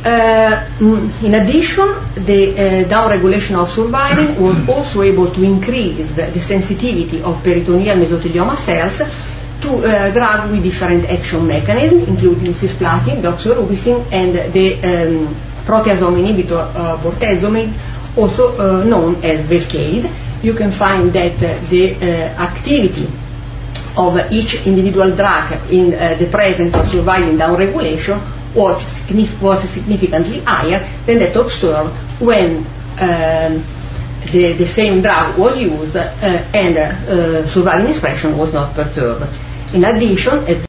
In addition, the downregulation of survivin was also able to increase the sensitivity of peritoneal mesothelioma cells to drug with different action mechanisms, including cisplatin, doxorubicin, and the proteasome inhibitor bortezomib, also known as Velcade. You can find that the activity of each individual drug in the presence of survivin downregulation was significantly higher than that observed when the same drug was used and survivin expression was not perturbed. In addition,